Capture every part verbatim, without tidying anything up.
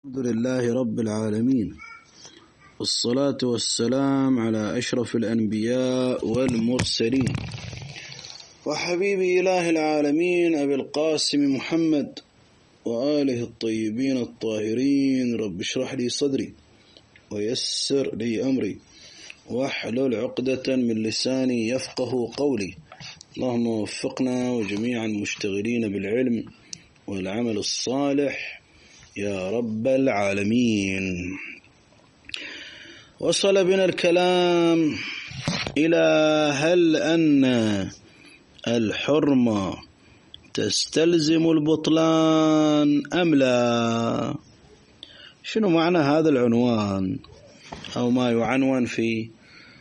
الحمد لله رب العالمين، والصلاة والسلام على أشرف الأنبياء والمرسلين، وحبيب إله العالمين أبي القاسم محمد وآله الطيبين الطاهرين. رب اشرح لي صدري ويسر لي أمري واحلل عقدة من لساني يفقه قولي. اللهم وفقنا وجميعا مشتغلين بالعلم والعمل الصالح يا رب العالمين. وصل بنا الكلام إلى هل أن الحرمة تستلزم البطلان أم لا؟ شنو معنى هذا العنوان أو ما يعنون في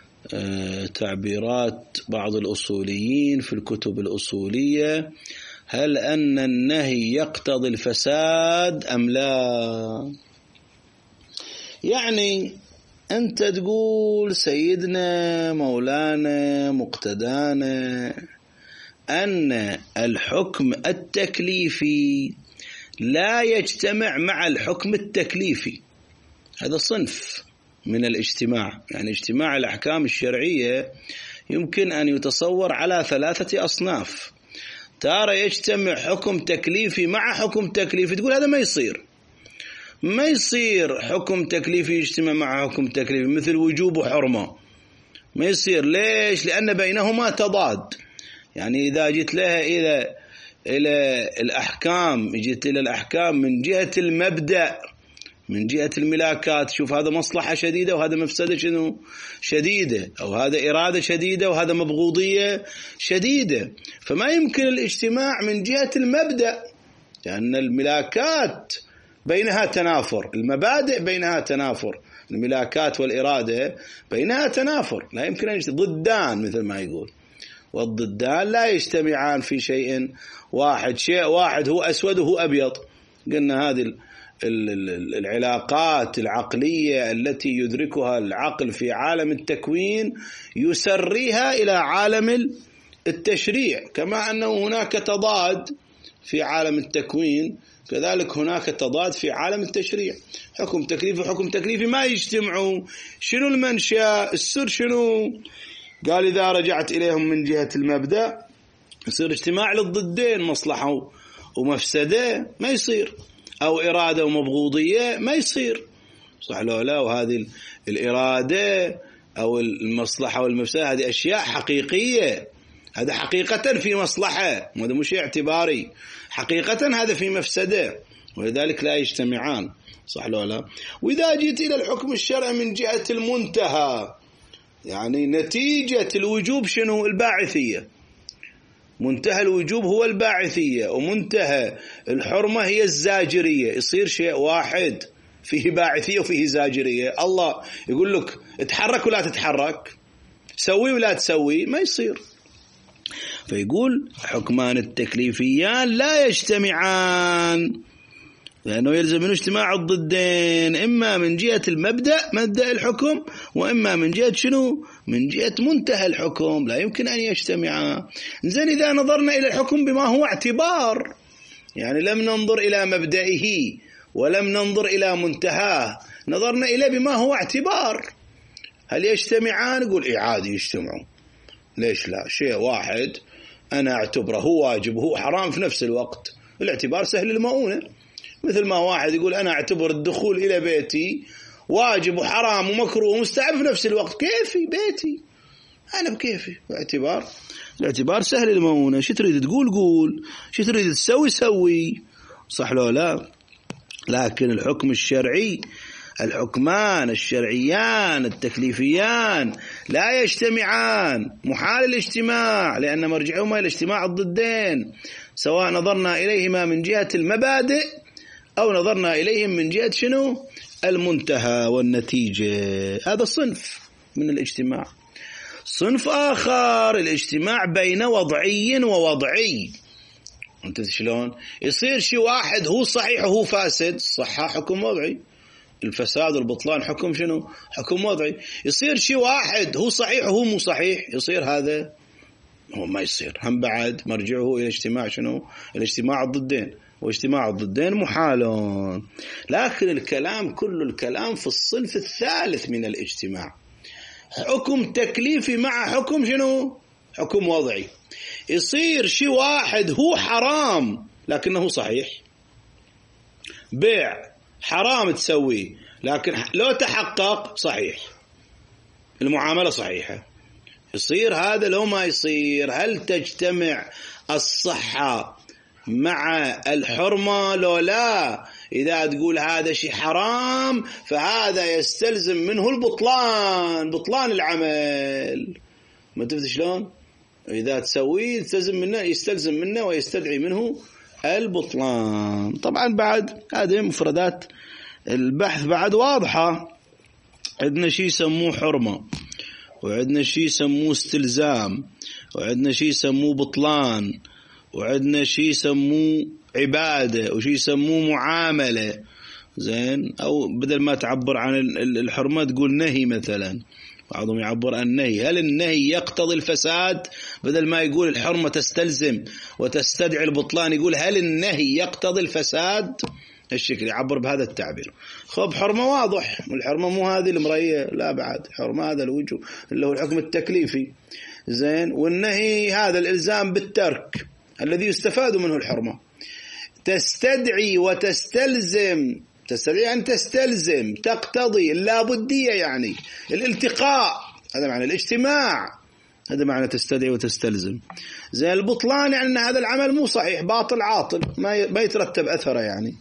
تعبيرات بعض الأصوليين في الكتب الأصولية؟ هل أن النهي يقتضي الفساد أم لا؟ يعني أنت تقول سيدنا مولانا مقتدانا أن الحكم التكليفي لا يجتمع مع الحكم التكليفي. هذا صنف من الاجتماع، يعني اجتماع الأحكام الشرعية يمكن أن يتصور على ثلاثة أصناف. ترى يجتمع حكم تكليفي مع حكم تكليفي، تقول هذا ما يصير ما يصير حكم تكليفي يجتمع مع حكم تكليفي، مثل وجوب وحرمة ما يصير. ليش؟ لأن بينهما تضاد. يعني إذا جيت لها إلى إلى الأحكام، جيت إلى الأحكام من جهة المبدأ، من جهة الملاكات، شوف هذا مصلحة شديدة وهذا مفسدة شنو شديدة، أو هذا إرادة شديدة وهذا مبغوضية شديدة، فما يمكن الاجتماع من جهة المبدأ، لأن الملاكات بينها تنافر، المبادئ بينها تنافر، الملاكات والإرادة بينها تنافر، لا يمكن أن يجتمع ضدان مثل ما يقول، والضدان لا يجتمعان في شيء واحد. شيء واحد هو أسود وهو أبيض. قلنا هذه العلاقات العقلية التي يدركها العقل في عالم التكوين يسريها إلى عالم التشريع، كما أنه هناك تضاد في عالم التكوين كذلك هناك تضاد في عالم التشريع. حكم تكليفي وحكم تكليفي ما يجتمعوا. شنو المنشأ؟ السر شنو؟ قال إذا رجعت إليهم من جهة المبدأ يصير اجتماع للضدين، مصلحة ومفسدة ما يصير، أو إرادة ومبغوضية ما يصير، صح لو لا؟ وهذه الإرادة أو المصلحة والمفسدة هذه أشياء حقيقية، هذا حقيقة في مصلحة، وهذا مش اعتباري، حقيقة هذا في مفسدة، ولذلك لا يجتمعان، صح لو لا؟ وإذا جيت إلى الحكم الشرعي من جهة المنتهى، يعني نتيجة الوجوب شنو؟ الباعثية. منتهى الوجوب هو الباعثية، ومنتهى الحرمة هي الزاجرية. يصير شيء واحد فيه باعثية وفيه زاجرية. الله يقول لك اتحرك ولا تتحرك، سوي ولا تسوي، ما يصير. فيقول حكمان التكليفيان لا يجتمعان، لأنه يلزم من اجتماع الضدين، إما من جهة المبدأ مبدأ الحكم، وإما من جهة شنو؟ من جهة منتهى الحكم، لا يمكن أن يجتمعا. زين إذا نظرنا إلى الحكم بما هو اعتبار، يعني لم ننظر إلى مبدئه ولم ننظر إلى منتهاه، نظرنا إلى بما هو اعتبار، هل يجتمعان؟ نقول إيه عادي يجتمعوا. ليش لا؟ شيء واحد أنا أعتبره هو واجب هو حرام في نفس الوقت، الاعتبار سهل المؤونة. مثل ما واحد يقول أنا أعتبر الدخول إلى بيتي واجب وحرام ومكروه ومستحب في نفس الوقت، كيفي بيتي أنا بكيفي، اعتبار الاعتبار سهل المؤونة. شو تريد تقول قول، شو تريد تسوي سوي، صح لو لا؟ لكن الحكم الشرعي، الحكمان الشرعيان التكليفيان لا يجتمعان، محال الاجتماع، لأن مرجعهما إلى اجتماع الضدين، سواء نظرنا إليهما من جهة المبادئ أو نظرنا إليهم من جهة شنو؟ المنتهى والنتيجة. هذا صنف من الاجتماع. صنف آخر الاجتماع بين وضعي ووضعي. أنت شلون؟ يصير شيء واحد هو صحيح وهو فاسد، صحة حكم وضعي، الفساد والبطلان حكم شنو؟ حكم وضعي. يصير شيء واحد هو صحيح وهو مو صحيح، يصير هذا هو ما يصير، هم بعد مرجعه إلى اجتماع شنو؟ الاجتماع الضدين. واجتماع الضدين محال. لكن الكلام كل الكلام في الصنف الثالث من الاجتماع، حكم تكليفي مع حكم شنو؟ حكم وضعي. يصير شيء واحد هو حرام لكنه صحيح، بيع حرام تسويه لكن لو تحقق صحيح، المعاملة صحيحة. يصير هذا لو ما يصير. هل تجتمع الصحة مع الحرمة لو لا؟ إذا تقول هذا شيء حرام فهذا يستلزم منه البطلان، بطلان العمل. ما تفهم شلون؟ إذا تسويه يستلزم منه يستلزم منه ويستدعي منه البطلان. طبعا بعد هذه مفردات البحث بعد واضحة. عندنا شيء يسموه حرمة، وعندنا شيء يسموه استلزام، وعندنا شيء يسموه بطلان، وعندنا شيء يسموه عبادة، وشيء يسموه معاملة. زين، أو بدل ما تعبر عن الحرمة تقول نهي مثلا، بعضهم يعبر عن النهي. هل النهي يقتضي الفساد؟ بدل ما يقول الحرمة تستلزم وتستدعي البطلان يقول هل النهي يقتضي الفساد؟ الشكل يعبر بهذا التعبير. خب حرمة واضح، والحرمة مو هذه المرية، لا بعد حرمة هذا الوجوب اللي هو الحكم التكليفي. زين، والنهي هذا الإلزام بالترك الذي يستفاد منه الحرمة. تستدعي وتستلزم، تستدعي أن تستلزم، تقتضي اللابدية يعني الالتقاء، هذا معنى الاجتماع، هذا معنى تستدعي وتستلزم. زي البطلان يعني أن هذا العمل مو صحيح، باطل عاطل، ما يترتب أثره. يعني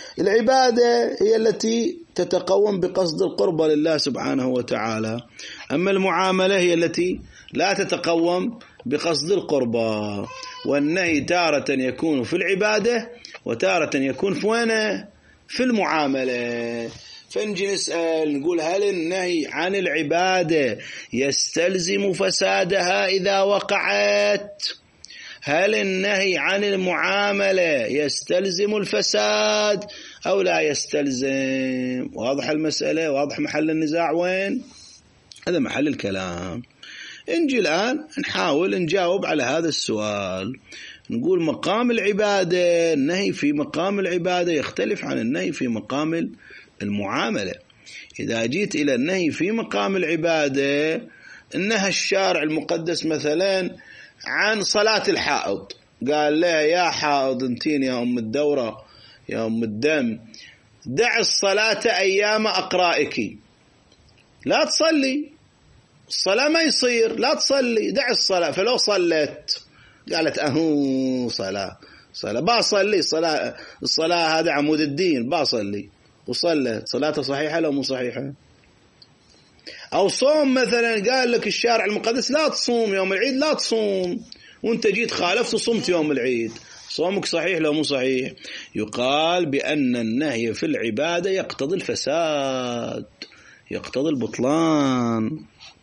العبادة هي التي تتقوم بقصد القربة لله سبحانه وتعالى، أما المعاملة هي التي لا تتقوم بقصد القربة. والنهي تارة يكون في العبادة وتارة يكون في وينه؟ في المعاملة. فنجي نسأل نقول هل النهي عن العبادة يستلزم فسادها إذا وقعت؟ هل النهي عن المعاملة يستلزم الفساد أو لا يستلزم؟ واضح المسألة؟ واضح محل النزاع وين؟ هذا محل الكلام. نجي الآن نحاول نجاوب على هذا السؤال. نقول مقام العبادة، النهي في مقام العبادة يختلف عن النهي في مقام المعاملة. إذا جيت إلى النهي في مقام العبادة، نهى الشارع المقدس مثلا عن صلاة الحائض، قال لها يا حائض انتين يا أم الدورة يا أم الدم دع الصلاة أيام أقرائك، لا تصلي الصلاة ما يصير، لا تصلي دع الصلاة. فلو صلت قالت أهو صلاة صلاة باصلي، الصلاة الصلاة هذا عمود الدين، باصلي وصلت، صلاته صحيحة لو مو صحيحة؟ أو صوم مثلا، قال لك الشارع المقدس لا تصوم يوم العيد، لا تصوم، وانت جيت خالفت وصمت يوم العيد، صومك صحيح لو مو صحيح؟ يقال بأن النهي في العبادة يقتضي الفساد، يقتضي البطلان.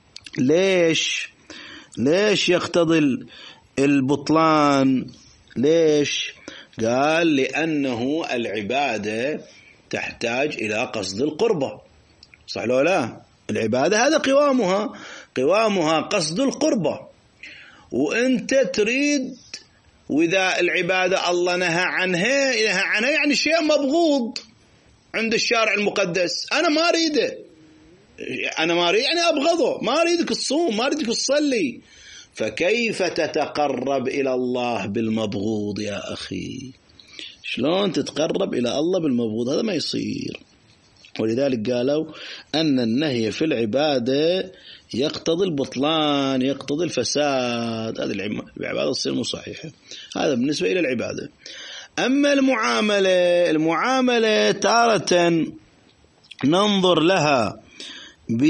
ليش؟ ليش يقتضي البطلان؟ ليش؟ قال لأنه العبادة تحتاج إلى قصد القربة، صح لو لا؟ العبادة هذا قوامها، قوامها قصد القربة، وأنت تريد، وإذا العبادة الله نهى عنها، نهى عنها يعني شيء مبغوض عند الشارع المقدس، أنا ما أريده، أنا ما أريد يعني أبغضه، ما أريدك تصوم، ما أريدك تصلي، فكيف تتقرب إلى الله بالمبغوض يا أخي؟ شلون تتقرب إلى الله بالمبغوض؟ هذا ما يصير. ولذلك قالوا أن النهي في العبادة يقتضي البطلان، يقتضي الفساد، هذه العبادة تصير مو صحيحة. هذا بالنسبة إلى العبادة. أما المعاملة، المعاملة تارة ننظر لها ب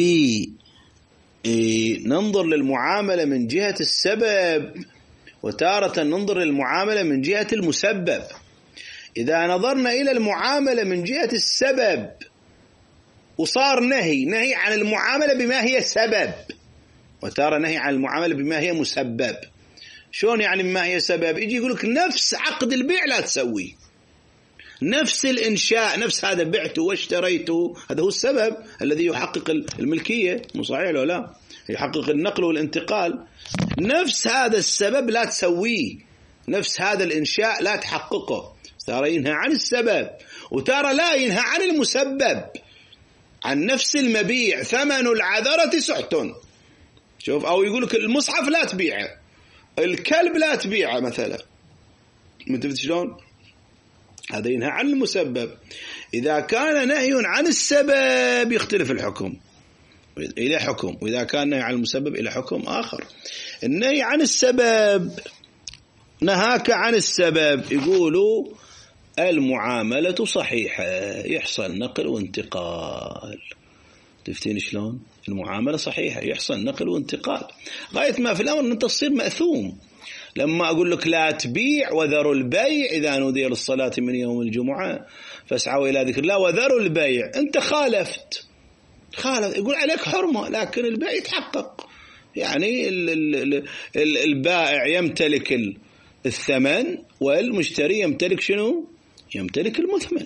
ننظر للمعاملة من جهة السبب، وتارة ننظر للمعاملة من جهة المسبب. إذا نظرنا إلى المعاملة من جهة السبب وصار نهي نهي عن المعاملة بما هي سبب، وتارة نهي عن المعاملة بما هي مسبب. شلون يعني بما هي سبب؟ يجي يقولك نفس عقد البيع لا تسوي، نفس الإنشاء، نفس هذا بعته واشتريته، هذا هو السبب الذي يحقق الملكية، مو صحيح لو لا؟ يحقق النقل والانتقال. نفس هذا السبب لا تسويه، نفس هذا الإنشاء لا تحققه، ترى ينهى عن السبب، وترى لا ينهى عن المسبب، عن نفس المبيع. ثمن العذرة سحت، شوف، أو يقول لك المصحف لا تبيعه، الكلب لا تبيعه مثلا، متفت شلون؟ هذا ينهى عن المسبب. إذا كان نهي عن السبب يختلف الحكم إلى حكم، وإذا كان نهي عن المسبب إلى حكم آخر. النهي عن السبب، نهاك عن السبب، يقولوا المعاملة صحيحة، يحصل نقل وانتقال. تفتين شلون؟ المعاملة صحيحة، يحصل نقل وانتقال، غاية ما في الأمر أن أنت تصير مأثوم. لما أقول لك لا تبيع وذروا البيع إذا نودي للصلاة من يوم الجمعة فاسعوا إلى ذكر الله وذروا البيع، أنت خالفت، خالف، يقول عليك حرمة، لكن البيع يتحقق. يعني البائع يمتلك الثمن والمشتري يمتلك شنو؟ يمتلك المثمن.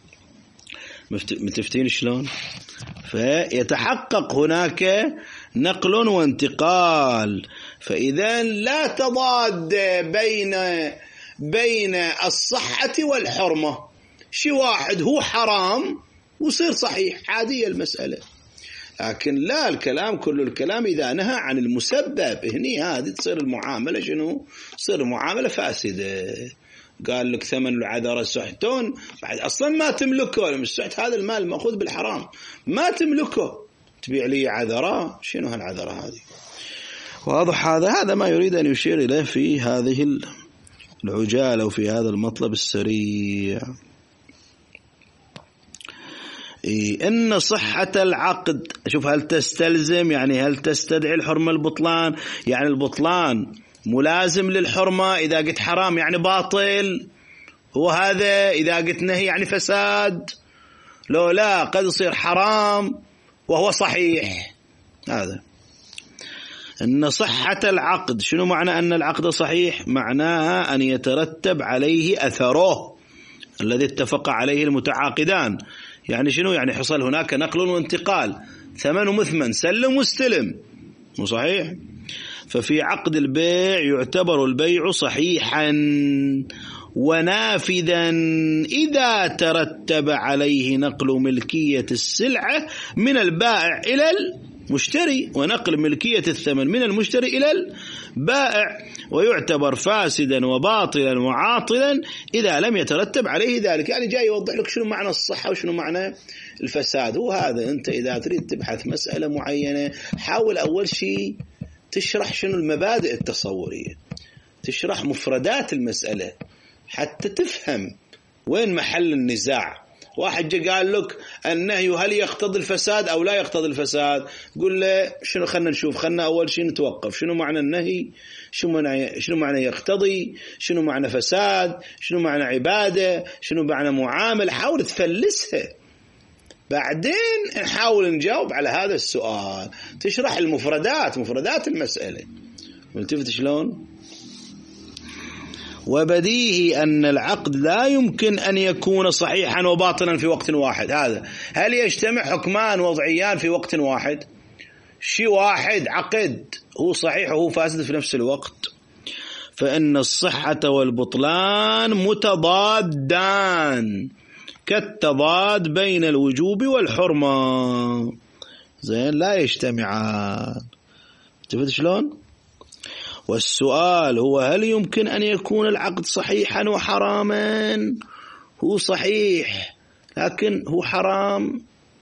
متفتين شلون؟ فيتحقق هناك نقل وانتقال. فإذا لا تضاد بين بين الصحة والحرمة. شي واحد هو حرام وصير صحيح، عادية المسألة. لكن لا، الكلام كل الكلام إذا نهى عن المسبب، هني هذه تصير المعاملة شنو؟ تصير المعاملة فاسدة. قال لك ثمن العذرة سحتون، بعد أصلا ما تملكه، السحت هذا المال المأخوذ بالحرام ما تملكه، تبيع لي عذرة، شنو هالعذرة هذه؟ واضح هذا؟ هذا ما يريد أن يشير إليه في هذه العجالة وفي هذا المطلب السريع. إيه إن صحة العقد، شوف، هل تستلزم، يعني هل تستدعي الحرمة البطلان؟ يعني البطلان ملازم للحرمة، إذا قلت حرام يعني باطل، هو هذا. إذا قلت نهي يعني فساد، لو لا قد يصير حرام وهو صحيح. هذا إن صحة العقد، شنو معنى أن العقد صحيح؟ معناها أن يترتب عليه أثره الذي اتفق عليه المتعاقدان. يعني شنو؟ يعني حصل هناك نقل وانتقال، ثمن ومثمن، سلم واستلم، مو صحيح؟ ففي عقد البيع يعتبر البيع صحيحا ونافذا إذا ترتب عليه نقل ملكية السلعة من البائع إلى المشتري، ونقل ملكية الثمن من المشتري إلى البائع، ويعتبر فاسدا وباطلا وعاطلا إذا لم يترتب عليه ذلك. يعني جاي يوضح لك شنو معنى الصحة وشنو معنى الفساد. وهذا أنت إذا تريد تبحث مسألة معينة، حاول أول شيء تشرح شنو المبادئ التصورية، تشرح مفردات المسألة حتى تفهم وين محل النزاع. واحد جاء قال لك النهي هل يقتضي الفساد أو لا يقتضي الفساد، قل له شنو، خلنا نشوف، خلنا أول شيء نتوقف، شنو معنى النهي، شنو معنى شنو معنى يقتضي، شنو معنى فساد، شنو معنى عبادة، شنو معنى معامل. حاول تفلسها، بعدين نحاول نجاوب على هذا السؤال، تشرح المفردات، مفردات المسألة. ملتفت شلون؟ وبديهي أن العقد لا يمكن أن يكون صحيحا وباطلا في وقت واحد. هذا هل يجتمع حكمان وضعيان في وقت واحد؟ شيء واحد عقد هو صحيح وهو فاسد في نفس الوقت. فإن الصحة والبطلان متضادان كالتضاد بين الوجوب والحرمة، زين، لا يجتمعان. تفهم شلون؟ والسؤال هو هل يمكن أن يكون العقد صحيحا وحراما؟ هو صحيح لكن هو حرام،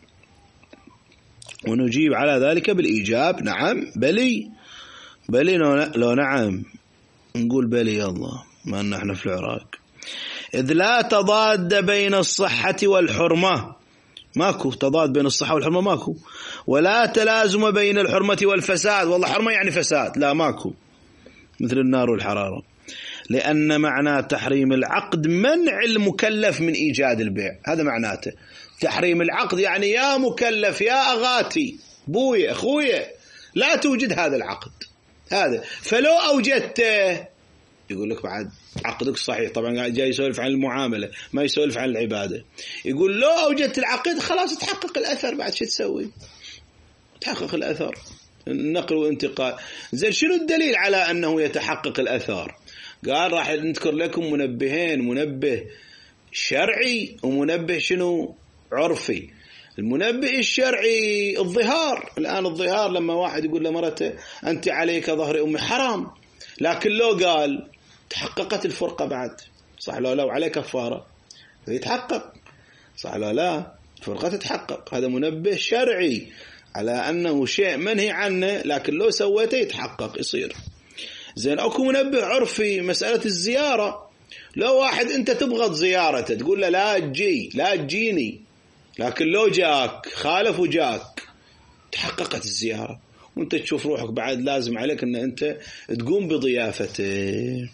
ونجيب على ذلك بالإيجاب نعم بلي بلي لو نعم نقول بلي الله، ما نحن في العراق. إذ لا تضاد بين الصحة والحرمة، ماكو تضاد بين الصحة والحرمة، ماكو. ولا تلازم بين الحرمة والفساد، والله حرمة يعني فساد، لا ماكو، مثل النار والحرارة. لأن معنى تحريم العقد منع المكلف من إيجاد البيع، هذا معناته تحريم العقد، يعني يا مكلف يا أغاتي بويا أخويا لا توجد هذا العقد هذا، فلو أوجدته يقول لك بعد عقدك صحيح. طبعا جاي يسولف عن المعاملة ما يسولف عن العبادة. يقول لو أوجدت العقد خلاص تحقق الأثر، بعد شو تسوي؟ تحقق الأثر، النقل وانتقال. زين شنو الدليل على أنه يتحقق الأثر؟ قال راح نذكر لكم منبهين، منبه شرعي ومنبه شنو عرفي. المنبه الشرعي الظهار. الآن الظهار لما واحد يقول لمرته أنت عليك ظهر أمي حرام، لكن لو قال تحققت الفرقة بعد، صح لو لا وعليه كفارة يتحقق، صح لو لا الفرقة تتحقق. هذا منبه شرعي على أنه شيء منهي عنه، لكن لو سويته يتحقق يصير. زين أكو منبه عرفي مسألة الزيارة. لو واحد أنت تبغض زيارته تقول له لا تجي لا تجيني، لكن لو جاك خالف وجاك تحققت الزيارة، وانت تشوف روحك بعد لازم عليك ان انت تقوم بضيافته.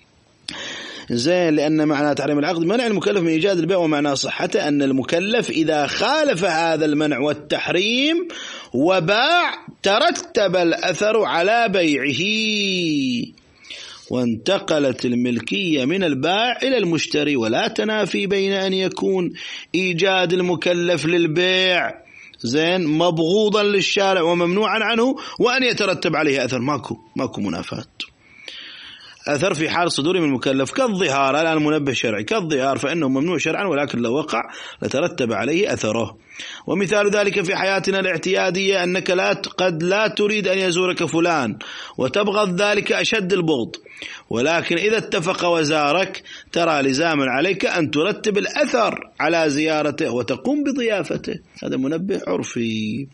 زين لأن معنى تحريم العقد منع المكلف من إيجاد البيع، ومعنى صحته أن المكلف إذا خالف هذا المنع والتحريم وباع ترتب الأثر على بيعه، وانتقلت الملكية من البائع إلى المشتري، ولا تنافي بين أن يكون إيجاد المكلف للبيع زين مبغوضا للشارع وممنوعا عنه وأن يترتب عليه أثر. ماكو ماكو منافاة. أثر في حال صدور من المكلف كالظهار. الآن منبه شرعي كالظهار فإنه ممنوع شرعا، ولكن لو وقع لترتب عليه أثره. ومثال ذلك في حياتنا الاعتيادية أنك لا قد لا تريد أن يزورك فلان وتبغض ذلك أشد البغض، ولكن إذا اتفق وزارك ترى لزاما عليك أن ترتب الأثر على زيارته وتقوم بضيافته. هذا منبه عرفي.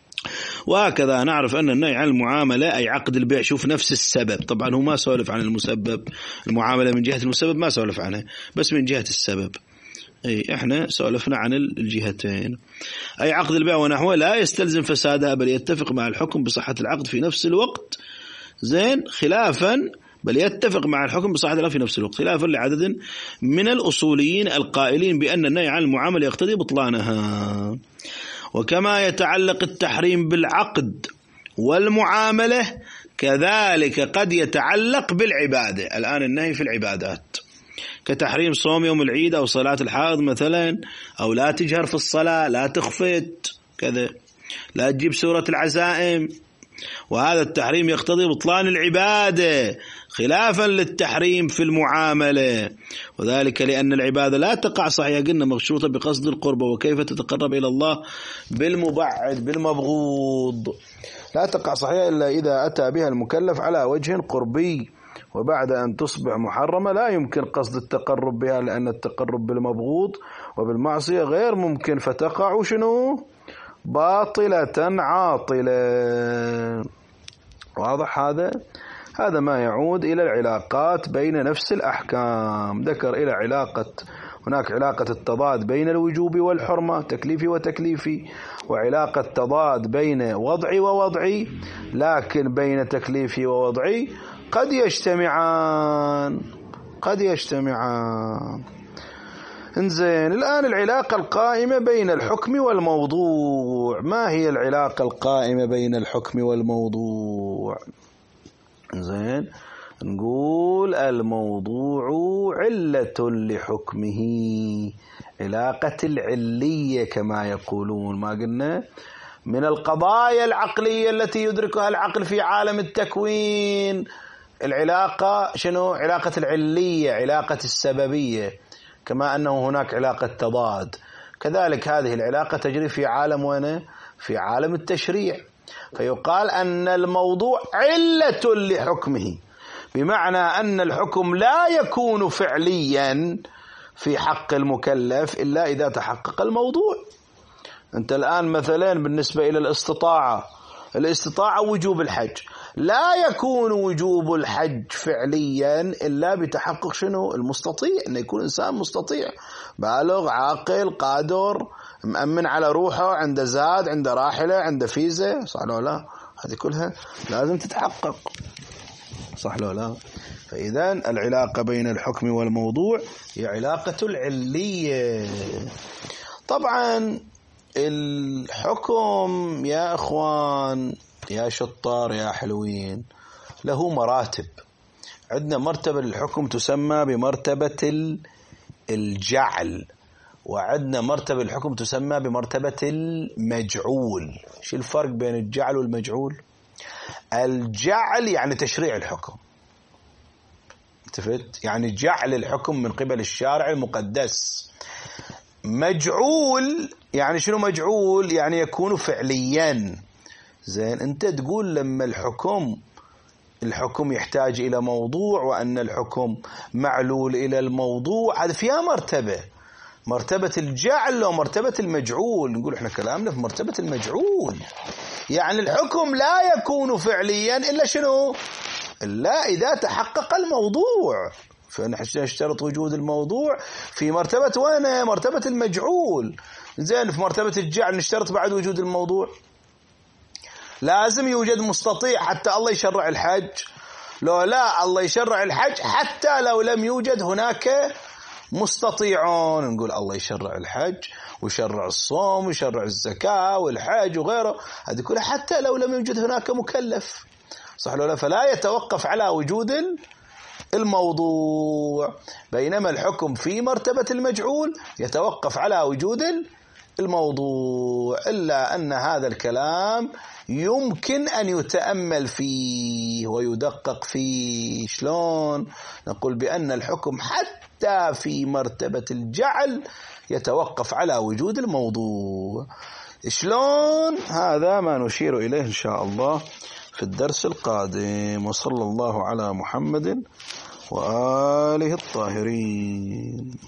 وهكذا نعرف أن النهي عن المعاملة أي عقد البيع، شوف نفس السبب. طبعا هو ما سولف عن المسبب، المعاملة من جهة المسبب ما سولف عنها، بس من جهة السبب أي إحنا سولفنا عن الجهتين. أي عقد البيع ونحوه لا يستلزم فسادها، بل يتفق مع الحكم بصحة العقد في نفس الوقت. زين خلافا بل يتفق مع الحكم بصحة العقد في نفس الوقت خلافا لعدد من الأصوليين القائلين بأن النهي عن المعاملة يقتضي بطلانها. وكما يتعلق التحريم بالعقد والمعاملة كذلك قد يتعلق بالعبادة. الآن النهي في العبادات كتحريم صوم يوم العيد أو صلاة الحائض مثلا، أو لا تجهر في الصلاة، لا تخفت كذا، لا تجيب سورة العزائم. وهذا التحريم يقتضي بطلان العبادة خلافا للتحريم في المعاملة، وذلك لأن العبادة لا تقع صحيح قلنا مشروطة بقصد القربة، وكيف تتقرب إلى الله بالمبعد بالمبغوض، لا تقع صحيح إلا إذا أتى بها المكلف على وجه قربي، وبعد أن تصبح محرمة لا يمكن قصد التقرب بها، لأن التقرب بالمبغوض وبالمعصية غير ممكن، فتقع شنو باطلة عاطلة. واضح هذا؟ هذا ما يعود إلى العلاقات بين نفس الأحكام. ذكر إلى علاقة، هناك علاقة التضاد بين الوجوب والحرمة تكليفي وتكليفي، وعلاقة تضاد بين وضعي ووضعي، لكن بين تكليفي ووضعي قد يجتمعان قد يجتمعان انزين. الآن العلاقة القائمة بين الحكم والموضوع. ما هي العلاقة القائمة بين الحكم والموضوع؟ انزين نقول الموضوع علة لحكمه، علاقة العلية كما يقولون. ما قلنا من القضايا العقلية التي يدركها العقل في عالم التكوين العلاقة شنو؟ علاقة العلية، علاقة السببية، كما أنه هناك علاقة تضاد، كذلك هذه العلاقة تجري في عالم وين؟ في عالم التشريع. فيقال أن الموضوع علة لحكمه، بمعنى أن الحكم لا يكون فعليا في حق المكلف إلا إذا تحقق الموضوع. أنت الآن مثلا بالنسبة إلى الاستطاعة، الاستطاعة وجوب الحج، لا يكون وجوب الحج فعليا إلا بتحقق شنو؟ المستطيع، أن يكون إنسان مستطيع بالغ عاقل قادر مأمن على روحه، عنده زاد، عنده راحلة، عنده فيزا، صح لو لا؟ هذه كلها لازم تتحقق، صح لو لا؟ فإذا العلاقة بين الحكم والموضوع هي علاقة العلية. طبعا الحكم يا أخوان يا شطار يا حلوين له مراتب. عندنا مرتبة للحكم تسمى بمرتبة الجعل، وعندنا مرتبة للحكم تسمى بمرتبة المجعول. شو الفرق بين الجعل والمجعول؟ الجعل يعني تشريع الحكم، التفت؟ يعني جعل الحكم من قبل الشارع المقدس. مجعول يعني شنو مجعول؟ يعني يكون فعليا. زين، انت تقول لما الحكم الحكم يحتاج إلى موضوع وأن الحكم معلول إلى الموضوع، هذا فيها مرتبة، مرتبة الجعل ومرتبة المجعول. نقول احنا كلامنا في مرتبة المجعول، يعني الحكم لا يكون فعليا إلا شنو؟ إلا إذا تحقق الموضوع. فنحن نشترط وجود الموضوع في مرتبة وين؟ مرتبة المجعول. زين، في مرتبة الجعل نشترط بعد وجود الموضوع. لازم يوجد مستطيع حتى الله يشرع الحج، لو لا الله يشرع الحج حتى لو لم يوجد هناك مستطيعون. نقول الله يشرع الحج ويشرع الصوم ويشرع الزكاة والحج وغيره، هذه كلها حتى لو لم يوجد هناك مكلف، صح ولا لا؟ فلا يتوقف على وجود الموضوع. بينما الحكم في مرتبة المجعول يتوقف على وجود الموضوع، إلا أن هذا الكلام يمكن أن يتأمل فيه ويدقق فيه. شلون؟ نقول بأن الحكم حتى في مرتبة الجعل يتوقف على وجود الموضوع. شلون؟ هذا ما نشير إليه إن شاء الله في الدرس القادم. وصلى الله على محمد وآله الطاهرين.